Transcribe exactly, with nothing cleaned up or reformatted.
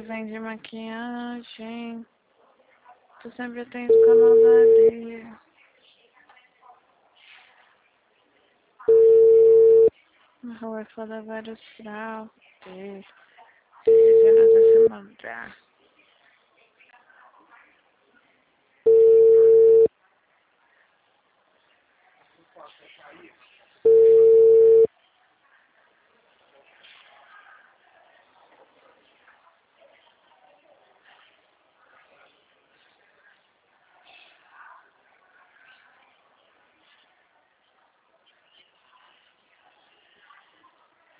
vende maquiagem. Tu sempre tens canalidade. Na rua é foda vários fraudes. Se quiser, nós vamos mandar.